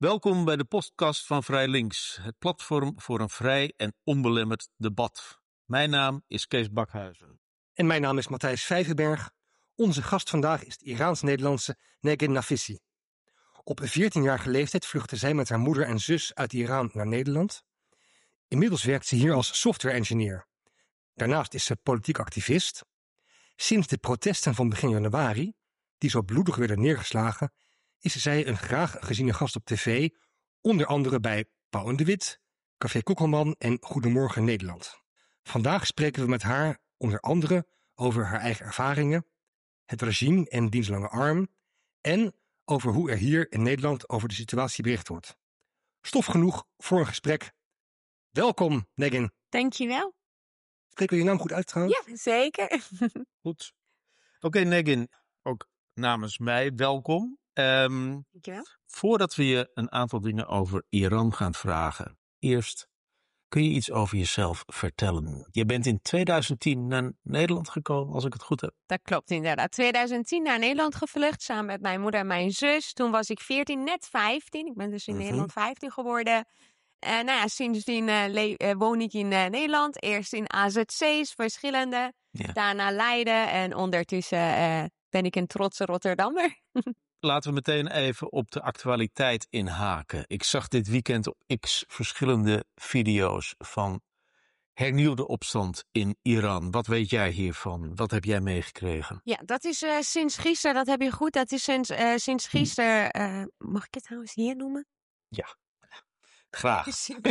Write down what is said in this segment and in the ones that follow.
Welkom bij de podcast van Vrij Links, het platform voor een vrij en onbelemmerd debat. Mijn naam is Kees Bakhuizen. En mijn naam is Matthijs Vijverberg. Onze gast vandaag is de Iraans-Nederlandse Negin Nafisi. Op 14-jarige leeftijd vluchtte zij met haar moeder en zus uit Iran naar Nederland. Inmiddels werkt ze hier als software-engineer. Daarnaast is ze politiek activist. Sinds de protesten van begin januari, die zo bloedig werden neergeslagen, is zij een graag geziene gast op tv, onder andere bij Pauw en de Wit, Café Kokkelman en Goedemorgen Nederland. Vandaag spreken we met haar onder andere over haar eigen ervaringen, het regime en dienstlange arm en over hoe er hier in Nederland over de situatie bericht wordt. Stof genoeg voor een gesprek. Welkom, Negin. Dankjewel. Spreken we je naam goed uit trouwens? Ja, zeker. Goed. Oké, Negin, ook namens mij welkom. Dankjewel. Voordat we je een aantal dingen over Iran gaan vragen. Eerst, kun je iets over jezelf vertellen? Je bent in 2010 naar Nederland gekomen, als ik het goed heb. Dat klopt inderdaad. 2010 naar Nederland gevlucht, samen met mijn moeder en mijn zus. Toen was ik 14, net 15. Ik ben dus in Nederland 15 geworden. Sindsdien woon ik in Nederland. Eerst in AZC's, verschillende. Ja. Daarna Leiden en ondertussen ben ik een trotse Rotterdammer. Laten we meteen even op de actualiteit inhaken. Ik zag dit weekend op X verschillende video's van hernieuwde opstand in Iran. Wat weet jij hiervan? Wat heb jij meegekregen? Ja, dat is sinds gisteren, dat heb je goed. Dat is sinds gisteren, mag ik het trouwens hier noemen? Ja, graag.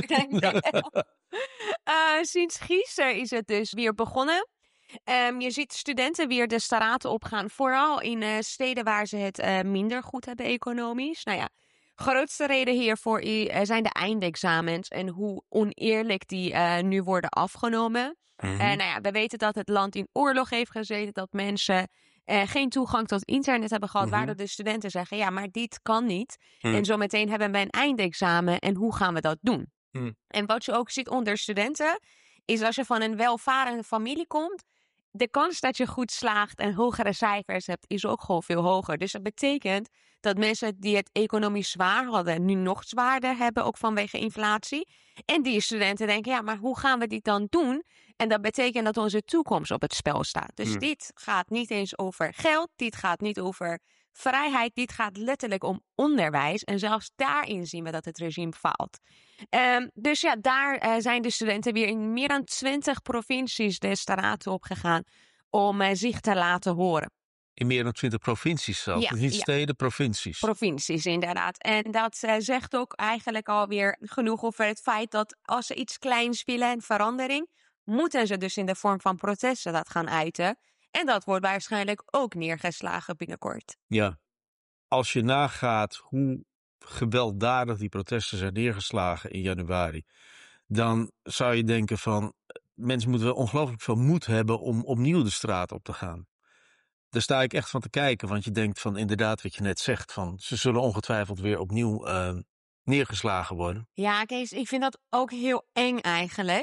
Sinds gisteren is het dus weer begonnen. Je ziet studenten weer de straten opgaan, vooral in steden waar ze het minder goed hebben economisch. Nou ja, grootste reden hiervoor zijn de eindexamens en hoe oneerlijk die nu worden afgenomen. We weten dat het land in oorlog heeft gezeten, dat mensen geen toegang tot internet hebben gehad, waardoor de studenten zeggen, ja, maar dit kan niet. En zometeen hebben we een eindexamen en hoe gaan we dat doen? En wat je ook ziet onder studenten, is als je van een welvarende familie komt, de kans dat je goed slaagt en hogere cijfers hebt, is ook gewoon veel hoger. Dus dat betekent dat mensen die het economisch zwaar hadden, nu nog zwaarder hebben, ook vanwege inflatie. En die studenten denken, ja, maar hoe gaan we dit dan doen? En dat betekent dat onze toekomst op het spel staat. Dus dit gaat niet eens over geld, dit gaat niet over vrijheid, dit gaat letterlijk om onderwijs. En zelfs daarin zien we dat het regime faalt. Dus ja, daar zijn de studenten weer in meer dan 20 provincies de straten op gegaan om zich te laten horen. In meer dan 20 provincies zelfs, dus niet steden, provincies. Provincies, inderdaad. En dat zegt ook eigenlijk alweer genoeg over het feit dat als ze iets kleins willen en verandering, moeten ze dus in de vorm van protesten dat gaan uiten. En dat wordt waarschijnlijk ook neergeslagen binnenkort. Ja, als je nagaat hoe gewelddadig die protesten zijn neergeslagen in januari, dan zou je denken van, mensen moeten wel ongelooflijk veel moed hebben om opnieuw de straat op te gaan. Daar sta ik echt van te kijken, want je denkt van inderdaad wat je net zegt, van ze zullen ongetwijfeld weer opnieuw neergeslagen worden. Ja, Kees, ik vind dat ook heel eng eigenlijk.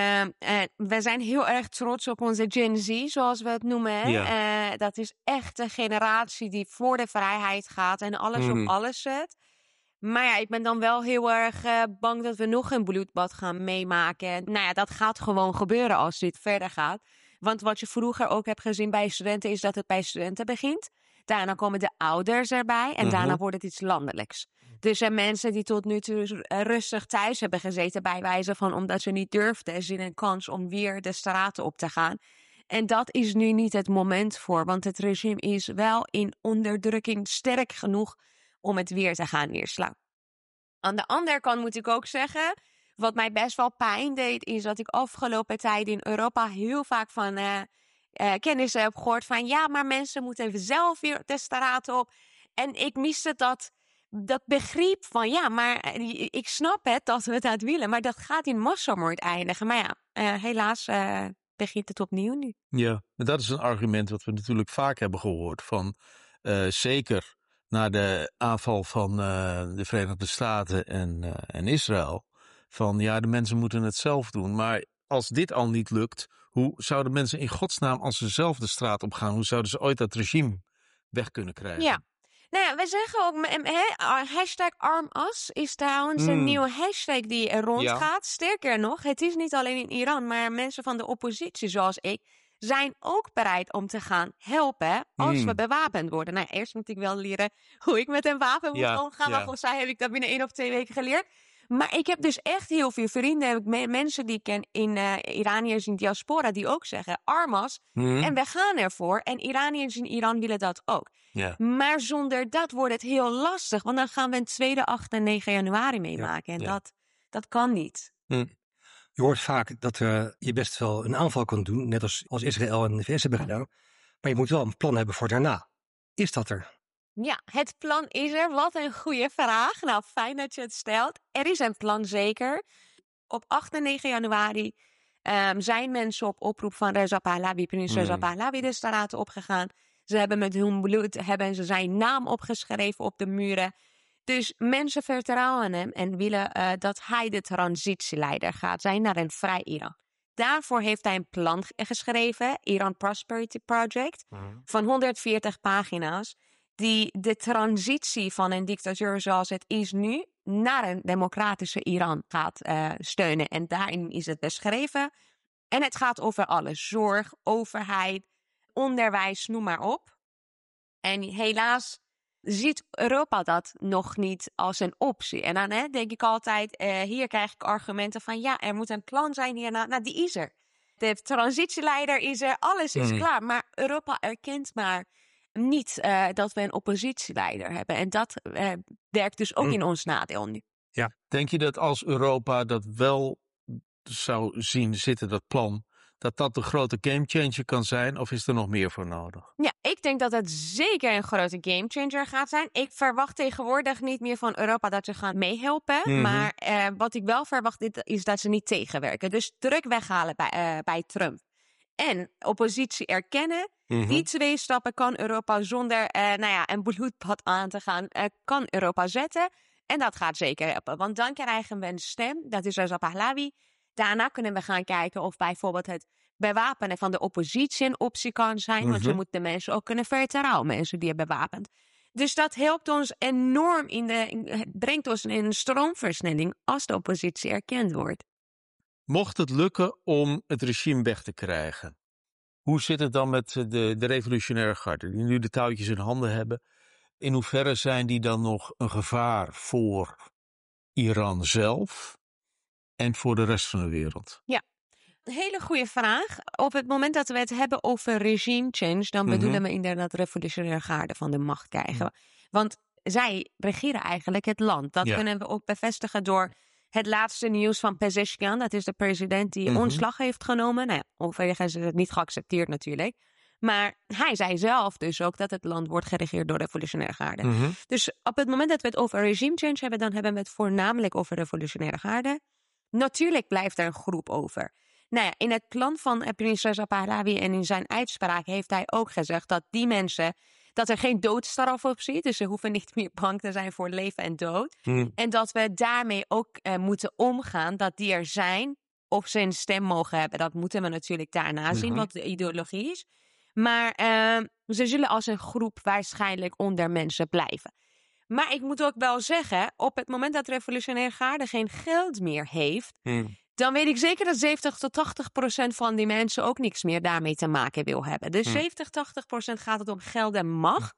We zijn heel erg trots op onze Gen Z, zoals we het noemen. Ja. Dat is echt een generatie die voor de vrijheid gaat en alles op alles zet. Maar ja, ik ben dan wel heel erg bang dat we nog een bloedbad gaan meemaken. Nou ja, dat gaat gewoon gebeuren als dit verder gaat. Want wat je vroeger ook hebt gezien bij studenten, is dat het bij studenten begint. Daarna komen de ouders erbij en daarna wordt het iets landelijks. Dus er mensen die tot nu toe rustig thuis hebben gezeten, bij wijze van omdat ze niet durfden, zien een kans om weer de straten op te gaan. En dat is nu niet het moment voor, want het regime is wel in onderdrukking sterk genoeg om het weer te gaan neerslaan. Aan de andere kant moet ik ook zeggen, wat mij best wel pijn deed, is dat ik afgelopen tijd in Europa heel vaak van kennissen heb gehoord van, ja, maar mensen moeten even zelf weer de straat op. En ik miste dat begrip van, ja, maar ik snap het dat we dat willen, maar dat gaat in massamoord eindigen. Maar ja, helaas begint het opnieuw nu. Ja, dat is een argument wat we natuurlijk vaak hebben gehoord van, zeker na de aanval van de Verenigde Staten en Israël, van ja, de mensen moeten het zelf doen. Maar als dit al niet lukt, hoe zouden mensen in godsnaam als ze zelf de straat op gaan, hoe zouden ze ooit dat regime weg kunnen krijgen? Ja, Nou ja, we zeggen ook, hashtag armas is trouwens een nieuwe hashtag die er rondgaat. Ja. Sterker nog, het is niet alleen in Iran, maar mensen van de oppositie zoals ik zijn ook bereid om te gaan helpen als we bewapend worden. Nou, eerst moet ik wel leren hoe ik met een wapen moet omgaan. Maar volgens mij heb ik dat binnen 1 of 2 weken geleerd. Maar ik heb dus echt heel veel vrienden, mensen die ik ken in Iraniërs in diaspora, die ook zeggen armas. En we gaan ervoor. En Iraniërs in Iran willen dat ook. Yeah. Maar zonder dat wordt het heel lastig. Want dan gaan we een tweede 8 en 9 januari meemaken. En dat kan niet. Je hoort vaak dat je best wel een aanval kan doen. Net als Israël en de VS hebben gedaan. Maar je moet wel een plan hebben voor daarna. Is dat er? Ja, het plan is er. Wat een goede vraag. Nou, fijn dat je het stelt. Er is een plan zeker. Op 8 en 9 januari zijn mensen op oproep van Reza Pahlavi, prins Reza Pahlavi, de straat opgegaan. Ze hebben met hun bloed ze zijn naam opgeschreven op de muren. Dus mensen vertrouwen hem en willen dat hij de transitieleider gaat zijn naar een vrij Iran. Daarvoor heeft hij een plan geschreven, Iran Prosperity Project, van 140 pagina's. Die de transitie van een dictatuur zoals het is nu naar een democratische Iran gaat steunen. En daarin is het beschreven. En het gaat over alles. Zorg, overheid, onderwijs, noem maar op. En helaas ziet Europa dat nog niet als een optie. En dan denk ik altijd, hier krijg ik argumenten van ja, er moet een plan zijn hierna. Nou, die is er. De transitieleider is er, alles is klaar. Maar Europa erkent maar niet dat we een oppositieleider hebben. En dat werkt dus ook in ons nadeel nu. Ja. Denk je dat als Europa dat wel zou zien zitten, dat plan, dat de grote gamechanger kan zijn? Of is er nog meer voor nodig? Ja, ik denk dat het zeker een grote gamechanger gaat zijn. Ik verwacht tegenwoordig niet meer van Europa dat ze gaan meehelpen. Maar wat ik wel verwacht is dat ze niet tegenwerken. Dus druk weghalen bij Trump. En oppositie erkennen. Die 2 stappen kan Europa zonder een bloedbad aan te gaan, kan Europa zetten. En dat gaat zeker helpen. Want dan krijgen we een stem, dat is Reza Pahlavi. Daarna kunnen we gaan kijken of bijvoorbeeld het bewapenen van de oppositie een optie kan zijn. Want je moet de mensen ook kunnen vertrouwen, mensen die je bewapend. Dus dat helpt ons enorm brengt ons in een stroomversnelling als de oppositie erkend wordt. Mocht het lukken om het regime weg te krijgen, hoe zit het dan met de revolutionaire garde die nu de touwtjes in handen hebben? In hoeverre zijn die dan nog een gevaar voor Iran zelf en voor de rest van de wereld? Ja, een hele goede vraag. Op het moment dat we het hebben over regime change, dan bedoelen we inderdaad revolutionaire garde van de macht krijgen. Want zij regeren eigenlijk het land. Dat kunnen we ook bevestigen door het laatste nieuws van Pezeshkian. Dat is de president die ontslag heeft genomen. Nou ja, overigens is het niet geaccepteerd natuurlijk. Maar hij zei zelf dus ook dat het land wordt geregeerd door revolutionaire garde. Dus op het moment dat we het over regime change hebben, dan hebben we het voornamelijk over revolutionaire garde. Natuurlijk blijft er een groep over. Nou ja, in het plan van prins Reza Pahlavi en in zijn uitspraak heeft hij ook gezegd dat die mensen, dat er geen doodstraf op zit. Dus ze hoeven niet meer bang te zijn voor leven en dood. En dat we daarmee ook moeten omgaan, dat die er zijn, of ze een stem mogen hebben. Dat moeten we natuurlijk daarna zien, wat de ideologie is. Maar ze zullen als een groep waarschijnlijk onder mensen blijven. Maar ik moet ook wel zeggen, op het moment dat revolutionaire garde geen geld meer heeft, dan weet ik zeker dat 70-80% van die mensen ook niks meer daarmee te maken wil hebben. Dus 70-80% gaat het om geld en macht.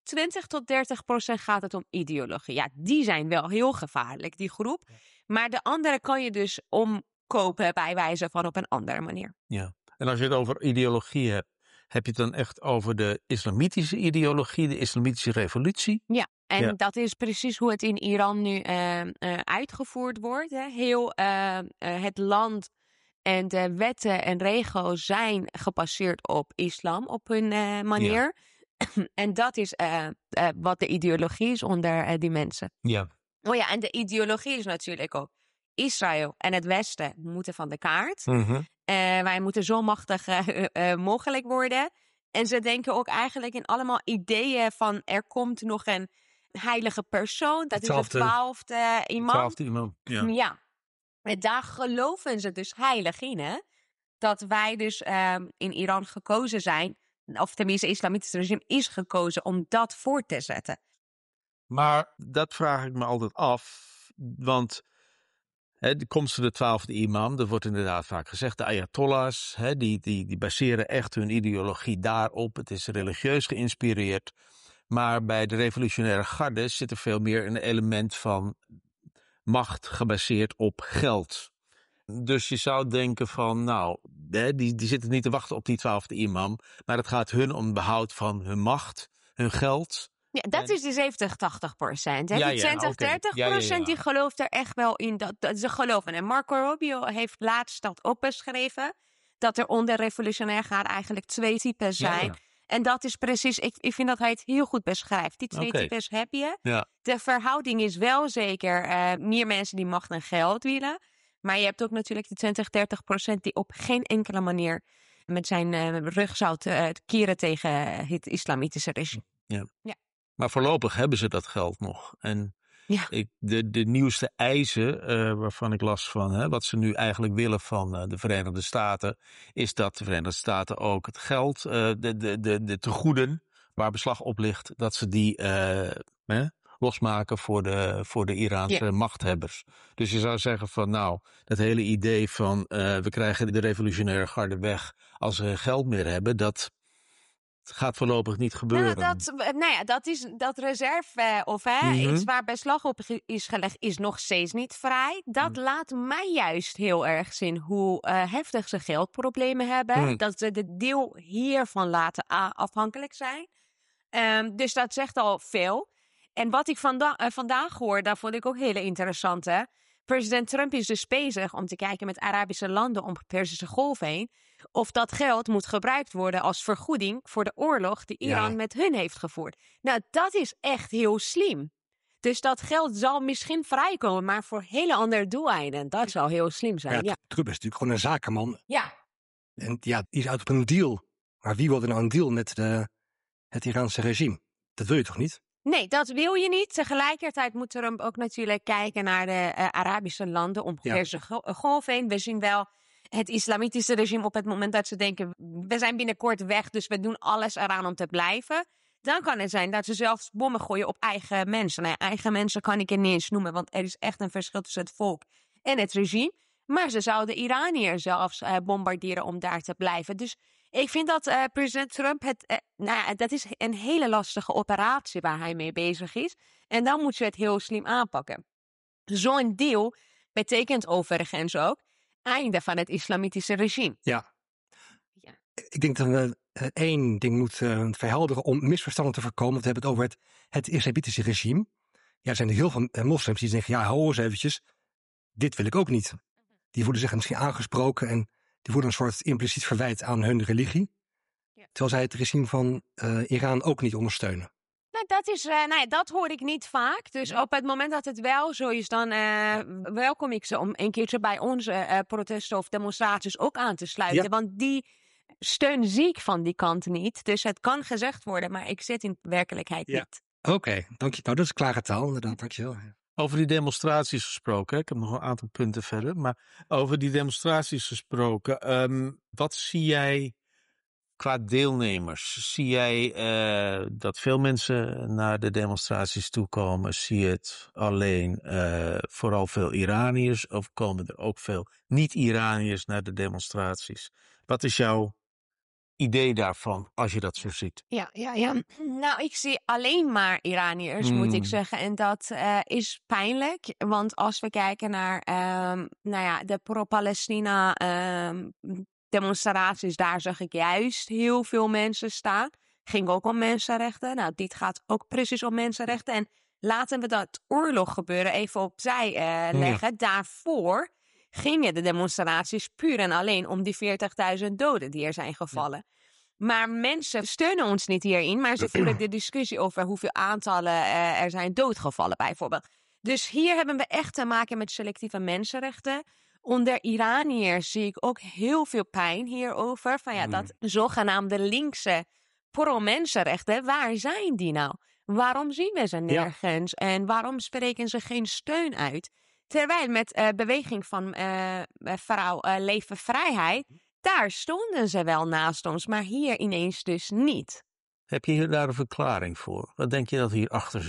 20-30% gaat het om ideologie. Ja, die zijn wel heel gevaarlijk, die groep. Maar de andere kan je dus omkopen bij wijze van op een andere manier. Ja, en als je het over ideologie hebt, heb je het dan echt over de islamitische ideologie, de islamitische revolutie? Ja, en dat is precies hoe het in Iran nu uitgevoerd wordt. Hè. Heel het land en de wetten en regels zijn gebaseerd op islam, op hun manier. Ja. En dat is wat de ideologie is onder die mensen. Ja. Oh ja, en de ideologie is natuurlijk ook Israël en het Westen moeten van de kaart. Wij moeten zo machtig mogelijk worden. En ze denken ook eigenlijk in allemaal ideeën van er komt nog een heilige persoon. Dat is de 12e imam. 12e imam, ja. En daar geloven ze dus heilig in, hè? Dat wij dus in Iran gekozen zijn, of tenminste het islamitische regime is gekozen om dat voor te zetten. Maar dat vraag ik me altijd af. Want de komst van de 12e imam, dat wordt inderdaad vaak gezegd. De ayatollahs, die baseren echt hun ideologie daarop. Het is religieus geïnspireerd. Maar bij de revolutionaire garde zit er veel meer een element van macht gebaseerd op geld. Dus je zou denken van, die zitten niet te wachten op die 12e imam. Maar het gaat hun om behoud van hun macht, hun geld. Ja, dat is die 70-80%. Die 20-30% die gelooft er echt wel in. Dat ze geloven. En Marco Rubio heeft laatst dat opgeschreven. Dat er onder revolutionair garde eigenlijk 2 types zijn. Ja. En dat is precies, ik vind dat hij het heel goed beschrijft. Die 2 types heb je. Ja. De verhouding is wel zeker meer mensen die macht en geld willen. Maar je hebt ook natuurlijk die 20-30% die op geen enkele manier met zijn rug zou keren tegen het islamitische regime. Ja. Maar voorlopig hebben ze dat geld nog. En de nieuwste eisen waarvan ik las van wat ze nu eigenlijk willen van de Verenigde Staten, is dat de Verenigde Staten ook het geld, de tegoeden waar beslag op ligt, dat ze die losmaken voor de Iraanse machthebbers. Dus je zou zeggen van dat hele idee van we krijgen de revolutionaire garde weg als ze geen geld meer hebben, dat gaat voorlopig niet gebeuren. Dat reserve iets waar beslag op is gelegd, is nog steeds niet vrij. Dat laat mij juist heel erg zien hoe heftig ze geldproblemen hebben. Dat ze de deel hiervan laten afhankelijk zijn. Dus dat zegt al veel. En wat ik vandaag hoor, dat vond ik ook heel interessant. Hè? President Trump is dus bezig om te kijken met Arabische landen om de Perzische Golf heen. Of dat geld moet gebruikt worden als vergoeding voor de oorlog die Iran met hun heeft gevoerd. Nou, dat is echt heel slim. Dus dat geld zal misschien vrijkomen, maar voor hele andere doeleinden. Dat zou heel slim zijn. Ja. Trump is natuurlijk gewoon een zakenman. Ja. En die is uit op een deal. Maar wie wil er nou een deal met het Iraanse regime? Dat wil je toch niet? Nee, dat wil je niet. Tegelijkertijd moet Trump ook natuurlijk kijken naar de Arabische landen om de Perzische Golf heen. We zien wel het islamitische regime op het moment dat ze denken, we zijn binnenkort weg, dus we doen alles eraan om te blijven. Dan kan het zijn dat ze zelfs bommen gooien op eigen mensen. Eigen mensen kan ik er niet eens noemen, want er is echt een verschil tussen het volk en het regime. Maar ze zouden Iraniërs zelfs bombarderen om daar te blijven. Dus ik vind dat president Trump, dat is een hele lastige operatie waar hij mee bezig is. En dan moet je het heel slim aanpakken. Zo'n deal betekent overigens ook einde van het islamitische regime. Ja. Ik denk dat we één ding moeten verhelderen om misverstanden te voorkomen. Want we hebben het over het islamitische regime. Ja, er zijn er heel veel moslims die zeggen, hou eens eventjes, dit wil ik ook niet. Die voelen zich misschien aangesproken en die voelen een soort impliciet verwijt aan hun religie. Ja. Terwijl zij het regime van Iran ook niet ondersteunen. Dat hoor ik niet vaak. Dus op het moment dat het wel zo is, dan welkom ik ze om een keertje bij onze protesten of demonstraties ook aan te sluiten. Ja. Want die steun zie ik van die kant niet. Dus het kan gezegd worden, maar ik zit in werkelijkheid niet. Oké, dank je. Nou, dat is klare taal, inderdaad. Dank je wel. Over die demonstraties gesproken, ik heb nog een aantal punten verder, maar over die demonstraties gesproken, wat zie jij qua deelnemers? Zie jij dat veel mensen naar de demonstraties toekomen? Zie je het alleen vooral veel Iraniërs of komen er ook veel niet-Iraniërs naar de demonstraties? Wat is jouw idee daarvan, als je dat zo ziet? Ja. Nou, ik zie alleen maar Iraniërs, moet ik zeggen. En dat is pijnlijk. Want als we kijken naar de pro-Palestina demonstraties, daar zag ik juist heel veel mensen staan. Ging ook om mensenrechten. Nou, dit gaat ook precies om mensenrechten. En laten we dat oorlog gebeuren even opzij leggen. Daarvoor gingen de demonstraties puur en alleen om die 40.000 doden die er zijn gevallen. Ja. Maar mensen steunen ons niet hierin, maar ze voeren de discussie over hoeveel aantallen er zijn doodgevallen bijvoorbeeld. Dus hier hebben we echt te maken met selectieve mensenrechten. Onder Iraniërs zie ik ook heel veel pijn hierover. Van dat zogenaamde linkse pro-mensenrechten, waar zijn die nou? Waarom zien we ze nergens? Ja. En waarom spreken ze geen steun uit? Terwijl met beweging van vrouw Leven Vrijheid, daar stonden ze wel naast ons, maar hier ineens dus niet. Heb je hier daar een verklaring voor? Wat denk je dat hier achter zit?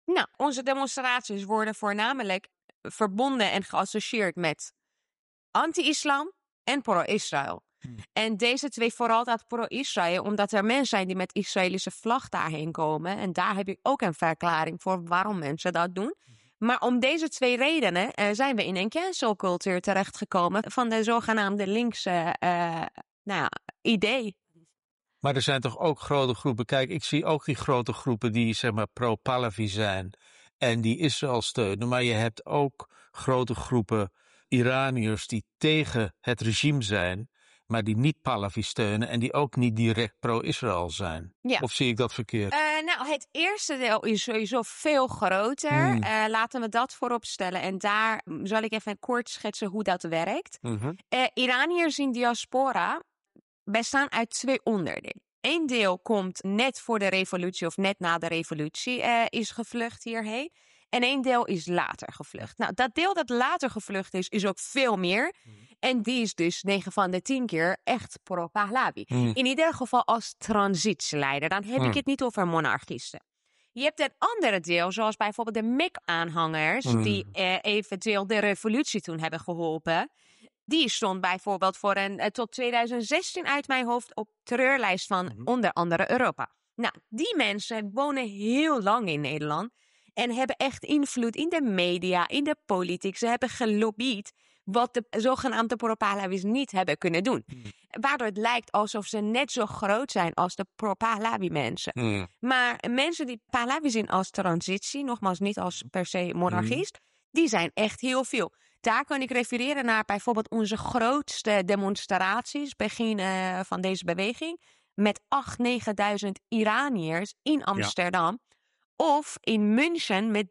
Nou, onze demonstraties worden voornamelijk verbonden en geassocieerd met anti-islam en pro-Israël. En deze twee, vooral dat pro-Israël, omdat er mensen zijn die met Israëlische vlag daarheen komen. En daar heb ik ook een verklaring voor waarom mensen dat doen. Maar om deze twee redenen zijn we in een cancelcultuur terechtgekomen van de zogenaamde linkse idee. Maar er zijn toch ook grote groepen. Kijk, ik zie ook die grote groepen die zeg maar pro-Pahlavi zijn en die Israël steunen. Maar je hebt ook grote groepen Iraniërs die tegen het regime zijn, maar die niet Pahlavi steunen en die ook niet direct pro-Israël zijn. Ja. Of zie ik dat verkeerd? Nou, het eerste deel is sowieso veel groter. Laten we dat voorop stellen. En daar zal ik even kort schetsen hoe dat werkt. Iraniërs in diaspora bestaan uit twee onderdelen. Eén deel komt net voor de revolutie of net na de revolutie is gevlucht hierheen. En één deel is later gevlucht. Nou, dat deel dat later gevlucht is ook veel meer. En die is dus 9 van de 10 keer echt pro-Pahlavi. In ieder geval als transitieleider. Dan heb ik het niet over monarchisten. Je hebt een andere deel, zoals bijvoorbeeld de MEK-aanhangers, die eventueel de revolutie toen hebben geholpen. Die stond bijvoorbeeld voor tot 2016 uit mijn hoofd op terreurlijst van onder andere Europa. Nou, die mensen wonen heel lang in Nederland en hebben echt invloed in de media, in de politiek. Ze hebben gelobbyd wat de zogenaamde pro-Pahlavi's niet hebben kunnen doen. Waardoor het lijkt alsof ze net zo groot zijn als de pro-Pahlavi mensen. Maar mensen die Pahlavi zien als transitie, nogmaals niet als per se monarchist, die zijn echt heel veel. Daar kan ik refereren naar bijvoorbeeld onze grootste demonstraties, begin van deze beweging, met 8.000-9.000 Iraniërs in Amsterdam. Ja. Of in München met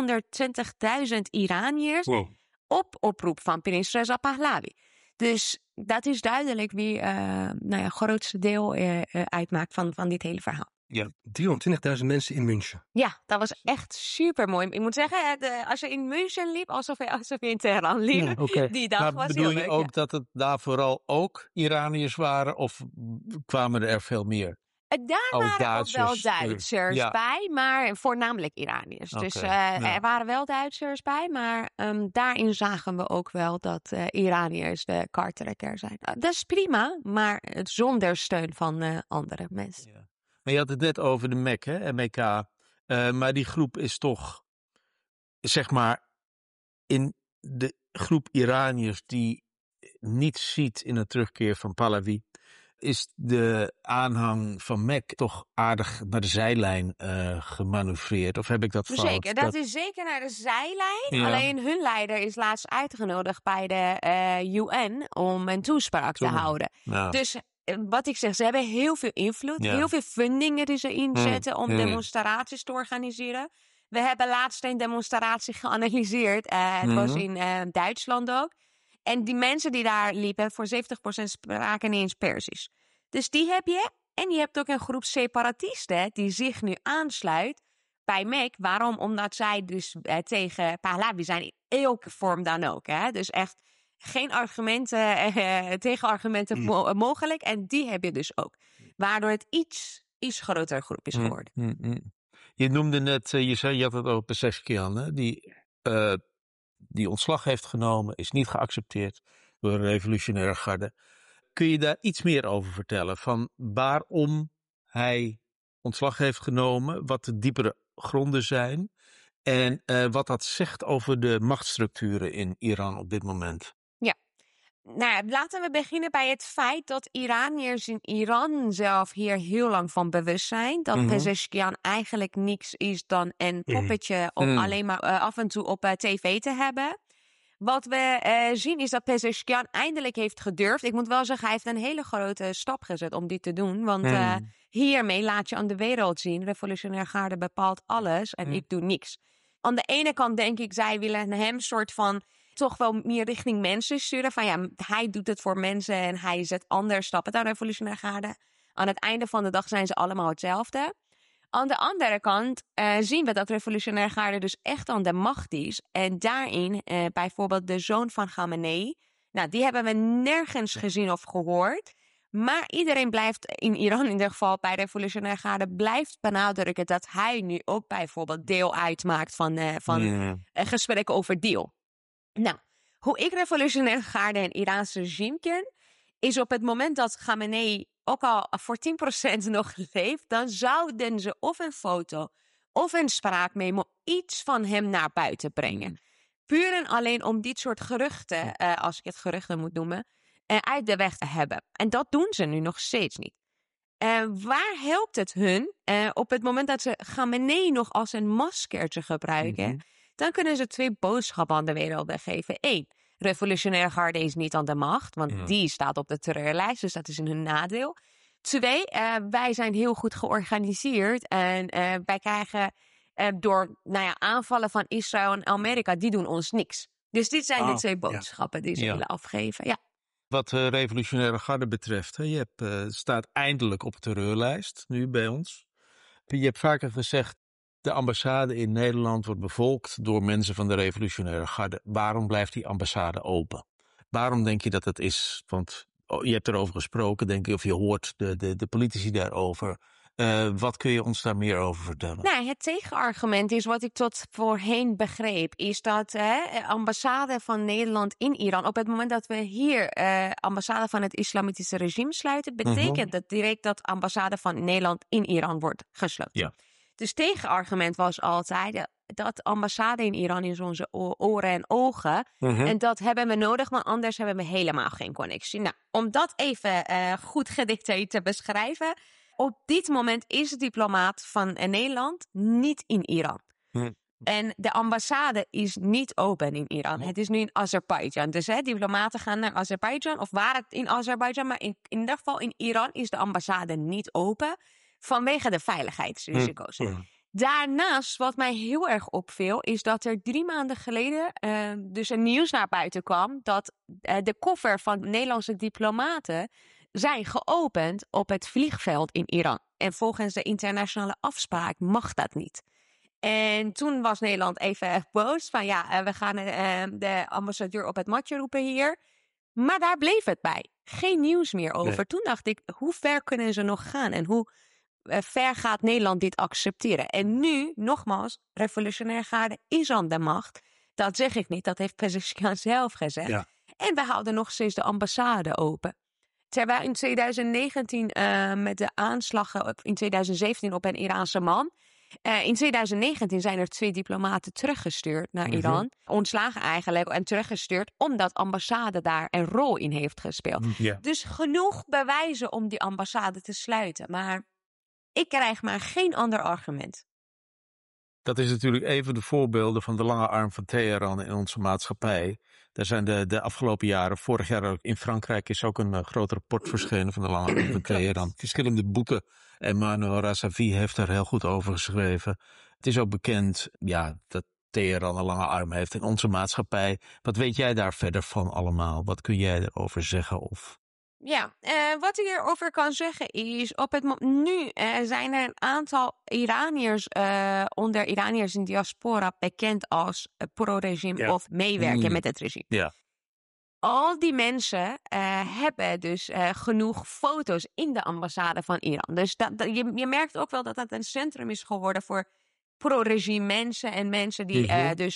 320.000 Iraniërs op oproep van prins Reza Pahlavi. Dus dat is duidelijk wie het grootste deel uitmaakt van dit hele verhaal. Ja, 320.000 mensen in München. Ja, dat was echt super mooi. Ik moet zeggen, als je in München liep, alsof je in Teheran liep, die dag maar was bedoel heel je leuk. ook dat het daar vooral ook Iraniërs waren of kwamen er veel meer? Daar waren ook wel Duitsers bij, maar voornamelijk Iraniërs. Dus er waren wel Duitsers bij, maar daarin zagen we ook wel dat Iraniërs de kartrekker zijn. Dat is prima, maar zonder steun van andere mensen. Ja. Maar je had het net over de MEK, hè, MEK. Maar die groep is toch, zeg maar, in de groep Iraniërs die niet ziet in het terugkeer van Pahlavi, is de aanhang van MEK toch aardig naar de zijlijn gemanoeuvreerd? Of heb ik dat fout? Zeker, dat is zeker naar de zijlijn. Ja. Alleen hun leider is laatst uitgenodigd bij de UN om een toespraak te houden. Ja. Dus wat ik zeg, ze hebben heel veel invloed, heel veel fundingen die ze inzetten om demonstraties te organiseren. We hebben laatst een demonstratie geanalyseerd. Het was in Duitsland ook. En die mensen die daar liepen, voor 70% spraken niet eens Persisch. Dus die heb je. En je hebt ook een groep separatisten die zich nu aansluit bij MEK. Waarom? Omdat zij dus tegen Pahlavi zijn in elke vorm dan ook. Hè? Dus echt geen argumenten, tegenargumenten mogelijk. En die heb je dus ook. Waardoor het iets grotere groep is geworden. Je noemde net, je had het over Pezeshkian, hè? Die ontslag heeft genomen, is niet geaccepteerd door de revolutionaire garde. Kun je daar iets meer over vertellen? Van waarom hij ontslag heeft genomen, wat de diepere gronden zijn en wat dat zegt over de machtsstructuren in Iran op dit moment? Ja, nou, laten we beginnen bij het feit dat Iraniërs in Iran zelf hier heel lang van bewust zijn. Dat Pezeshkian eigenlijk niks is dan een poppetje om alleen maar af en toe op tv te hebben. Wat we zien is dat Pezeshkian eindelijk heeft gedurfd. Ik moet wel zeggen, hij heeft een hele grote stap gezet om dit te doen. Want hiermee laat je aan de wereld zien, revolutionaire garde bepaalt alles en ik doe niks. Aan de ene kant denk ik, zij willen hem soort van toch wel meer richting mensen sturen. Van ja, hij doet het voor mensen en hij zet anders stappen dan revolutionaire garde. Aan het einde van de dag zijn ze allemaal hetzelfde. Aan de andere kant zien we dat revolutionaire garde dus echt aan de macht is. En daarin bijvoorbeeld de zoon van Khamenei. Nou, die hebben we nergens gezien of gehoord. Maar iedereen blijft in Iran, in ieder geval bij de revolutionaire garde, blijft benadrukken dat hij nu ook bijvoorbeeld deel uitmaakt van gesprekken over deal. Nou, hoe ik revolutionaire garde en Iraanse regime ken, is op het moment dat Khamenei ook al voor 10% nog leeft, dan zouden ze of een foto of een spraakmemo iets van hem naar buiten brengen. Puur en alleen om dit soort geruchten, als ik het geruchten moet noemen, uit de weg te hebben. En dat doen ze nu nog steeds niet. Waar helpt het hun? Op het moment dat ze Khamenei nog als een maskertje gebruiken, dan kunnen ze 2 boodschappen aan de wereld geven. 1, revolutionaire garde is niet aan de macht, want die staat op de terreurlijst, dus dat is in hun nadeel. 2, wij zijn heel goed georganiseerd en wij krijgen door aanvallen van Israël en Amerika, die doen ons niks. Dus dit zijn de 2 boodschappen die ze willen afgeven. Ja. Wat de revolutionaire garde betreft, je staat eindelijk op de terreurlijst, nu bij ons. Je hebt vaker gezegd, de ambassade in Nederland wordt bevolkt door mensen van de revolutionaire garde. Waarom blijft die ambassade open? Waarom denk je dat het is? Want je hebt erover gesproken, denk ik, of je hoort de politici daarover. Wat kun je ons daar meer over vertellen? Nou, het tegenargument is wat ik tot voorheen begreep, is dat de ambassade van Nederland in Iran, op het moment dat we hier ambassade van het islamitische regime sluiten, betekent dat direct dat ambassade van Nederland in Iran wordt gesloten. Ja. Dus tegenargument was altijd dat ambassade in Iran is onze oren en ogen. En dat hebben we nodig, maar anders hebben we helemaal geen connectie. Nou, om dat even goed gedetailleerd te beschrijven. Op dit moment is de diplomaat van Nederland niet in Iran. En de ambassade is niet open in Iran. Het is nu in Azerbeidzjan. Dus diplomaten gaan naar Azerbeidzjan of waren het in Azerbeidzjan. Maar in ieder geval in Iran is de ambassade niet open vanwege de veiligheidsrisico's. Daarnaast, wat mij heel erg opviel, is dat er 3 maanden geleden dus een nieuws naar buiten kwam dat de koffer van Nederlandse diplomaten zijn geopend op het vliegveld in Iran. En volgens de internationale afspraak mag dat niet. En toen was Nederland even boos van we gaan de ambassadeur op het matje roepen hier. Maar daar bleef het bij. Geen nieuws meer over. Nee. Toen dacht ik, hoe ver kunnen ze nog gaan? En hoe ver gaat Nederland dit accepteren? En nu, nogmaals, revolutionaire garde is aan de macht. Dat zeg ik niet, dat heeft Pezeshkian zelf gezegd. Ja. En we houden nog steeds de ambassade open. Terwijl in 2019 met de aanslagen in 2017 op een Iraanse man. In 2019 zijn er 2 diplomaten teruggestuurd naar Iran. Ontslagen eigenlijk en teruggestuurd omdat ambassade daar een rol in heeft gespeeld. Dus genoeg bewijzen om die ambassade te sluiten. Maar ik krijg maar geen ander argument. Dat is natuurlijk even de voorbeelden van de lange arm van Teheran in onze maatschappij. Daar zijn de afgelopen jaren, vorig jaar ook in Frankrijk is ook een groot rapport verschenen van de lange arm van Teheran. Verschillende boeken. Emmanuel Razavi heeft daar heel goed over geschreven. Het is ook bekend dat Teheran een lange arm heeft in onze maatschappij. Wat weet jij daar verder van allemaal? Wat kun jij erover zeggen? Ja, wat ik erover kan zeggen is, nu zijn er een aantal Iraniërs onder Iraniërs in diaspora bekend als pro-regime of meewerken met het regime. Ja. Al die mensen hebben dus genoeg foto's in de ambassade van Iran. Dus je merkt ook wel dat dat een centrum is geworden voor pro-regime mensen en mensen die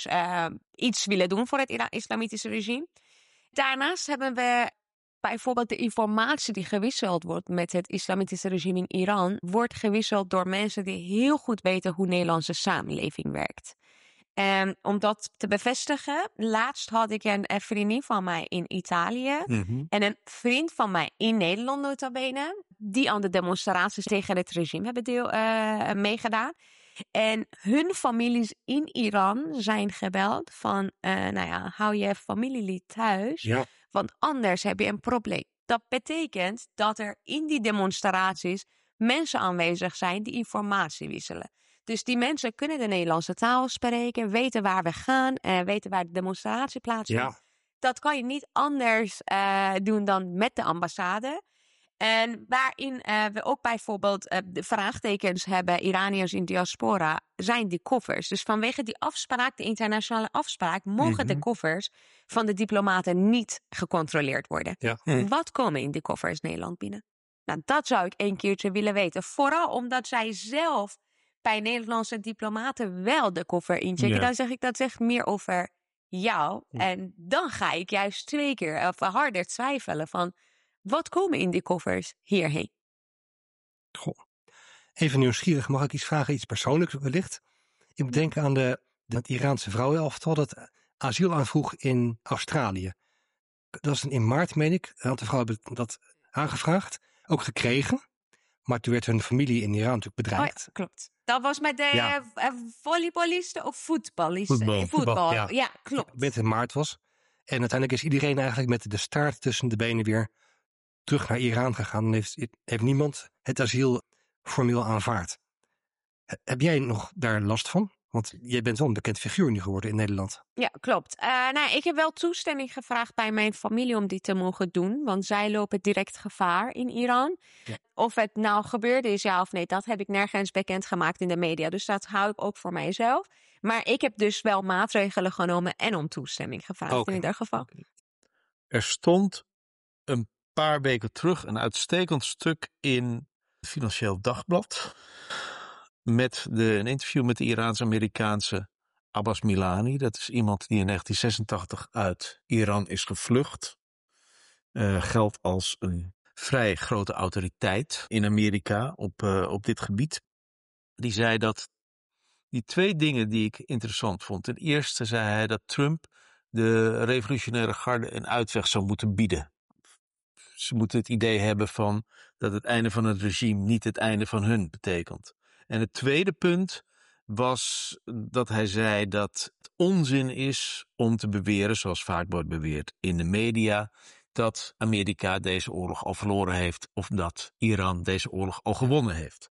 iets willen doen voor het islamitische regime. Daarnaast hebben we bijvoorbeeld de informatie die gewisseld wordt met het islamitische regime in Iran, wordt gewisseld door mensen die heel goed weten hoe Nederlandse samenleving werkt. En om dat te bevestigen, laatst had ik een vriendin van mij in Italië en een vriend van mij in Nederland nota bene, die aan de demonstraties tegen het regime hebben meegedaan. En hun families in Iran zijn gebeld van, hou je familielid thuis, want anders heb je een probleem. Dat betekent dat er in die demonstraties mensen aanwezig zijn die informatie wisselen. Dus die mensen kunnen de Nederlandse taal spreken, weten waar we gaan, weten waar de demonstratie plaatsvindt. Ja. Dat kan je niet anders doen dan met de ambassade. En waarin we ook bijvoorbeeld de vraagtekens hebben, Iraniërs in diaspora, zijn die koffers. Dus vanwege die afspraak, de internationale afspraak, mogen de koffers van de diplomaten niet gecontroleerd worden. Ja. Wat komen in die koffers Nederland binnen? Nou, dat zou ik een keertje willen weten. Vooral omdat zij zelf bij Nederlandse diplomaten wel de koffer inchecken. Dan zeg ik dat zegt meer over jou. En dan ga ik juist 2 keer of harder twijfelen van wat komen in die koffers hierheen? Goh. Even nieuwsgierig, mag ik iets vragen, iets persoonlijks wellicht? Ik moet denken aan dat Iraanse vrouwenelftal dat asiel aanvroeg in Australië. Dat was in maart, meen ik. Een aantal vrouwen hebben dat aangevraagd, ook gekregen. Maar toen werd hun familie in Iran natuurlijk bedreigd. Oh, klopt. Dat was met de volleybalisten of voetballisten? Voetbal. Ja, klopt. Met in maart was. En uiteindelijk is iedereen eigenlijk met de staart tussen de benen weer terug naar Iran gegaan. En heeft niemand het asiel formeel aanvaard. Heb jij nog daar last van? Want jij bent wel een bekend figuur nu geworden in Nederland. Ja, klopt. Ik heb wel toestemming gevraagd bij mijn familie om dit te mogen doen. Want zij lopen direct gevaar in Iran. Ja. Of het nou gebeurd is, ja of nee, dat heb ik nergens bekendgemaakt in de media. Dus dat hou ik ook voor mijzelf. Maar ik heb dus wel maatregelen genomen en om toestemming gevraagd in ieder geval. Er stond een paar weken terug een uitstekend stuk in het Financieel Dagblad. Met een interview met de Iraans-Amerikaanse Abbas Milani. Dat is iemand die in 1986 uit Iran is gevlucht. Geldt als een vrij grote autoriteit in Amerika op dit gebied. Die zei dat die 2 dingen die ik interessant vond. Ten eerste zei hij dat Trump de revolutionaire garde een uitweg zou moeten bieden. Ze moeten het idee hebben van dat het einde van het regime niet het einde van hun betekent. En het tweede punt was dat hij zei dat het onzin is om te beweren, zoals vaak wordt beweerd in de media, dat Amerika deze oorlog al verloren heeft of dat Iran deze oorlog al gewonnen heeft.